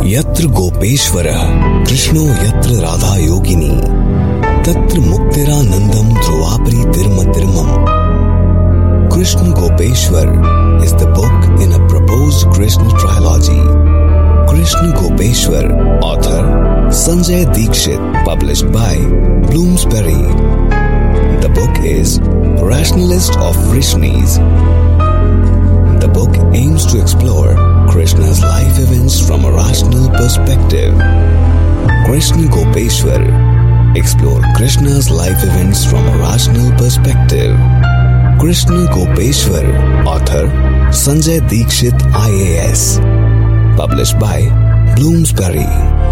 यत्र गोपेश्वरः कृष्णो यत्र राधा योगिनी तत्र मुक्तिरानंदम ध्रुवाप्रीतिर्मतिर्मम. Krishna Gopeshwar is the book in a proposed Krishna trilogy. Krishna Gopeshwar, author Sanjay Dikshit, published by Bloomsbury. The book is Rationalist of Vrishnis. The book aims to explore Krishna's life events from a rational perspective. Krishna Gopeshwar, explore Krishna's life events from a rational perspective. Krishna Gopeshwar, author Sanjay Dikshit IAS, published by Bloomsbury.